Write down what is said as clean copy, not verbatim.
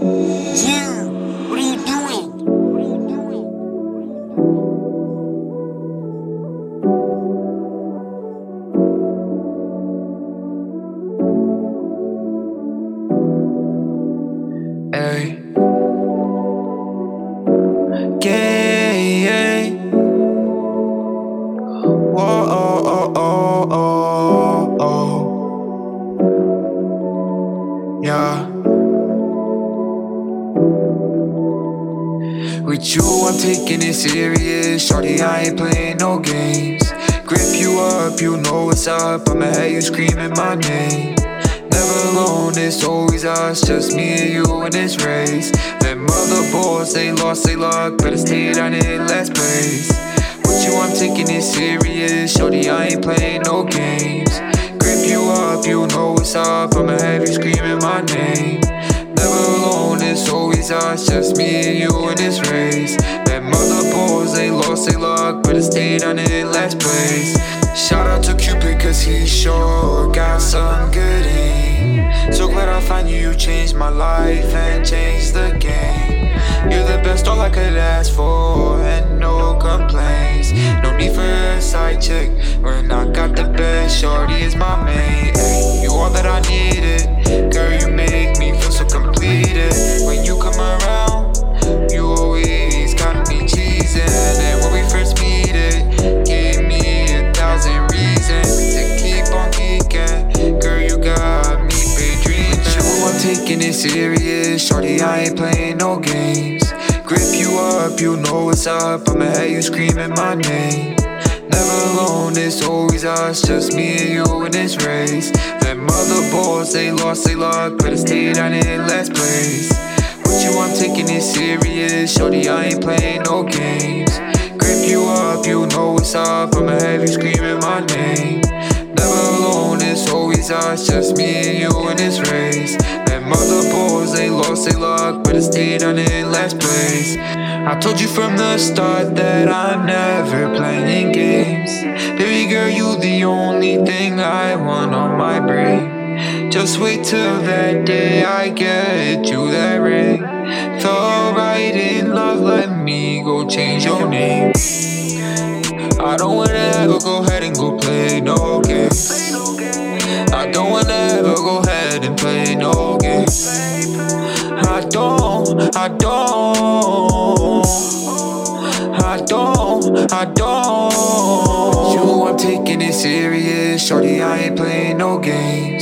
Yeah, what are you doing? What are you doing? Ay, yeah, whoa, oh, oh, oh, yeah. With you, I'm taking it serious. Shorty, I ain't playing no games. Grip you up, you know what's up. I'ma have you screaming my name. Never alone, it's always us, just me and you in this race. Them other boys, they lost they luck, better stay down in last place. With you, I'm taking it serious. Shorty, I ain't playing no games. Grip you up, you know what's up. I'ma have you screaming my name. Never alone, it's always us, just me and you in this race. Them other boys, they lost they luck, better stay down in last place. Shout out to Cupid, cause he sure got some good aim. So glad I found you, you changed my life and changed the game. You're the best, all I could ask for, and no complaints. No need for a side chick, when I got the best, shorty is my main. Ay, you all that I needed, girl, you make me feel so completed. When you come around, you always got me cheesing. And when we first meet it, gave me 1,000 reasons to keep on geeking. Girl, you got me daydreaming. With you, I'm taking it serious. Shorty, I ain't playing no games. Grip you up, you know what's up. I'ma have you screaming my name. Never alone, it's always us, just me and you in this race. Them other boys, they lost they luck, better stay down in last place. With you, I'm taking it serious. Shorty, I ain't playing no games. Grip you up, you know what's up. I'ma have you screaming my name. Never alone, it's always us, just me and you in this race. Them other boys, they lost they luck, better stay down in last place. I told you from the start that I'm never playing games. Baby girl, you the only thing I want on my brain. Just wait till that day I get you that ring. Fell right in love, let me go change your name. I don't wanna ever go ahead and go play no games. I don't wanna ever go ahead and play no games. I don't. You, I'm taking it serious. Shorty, I ain't playing no games.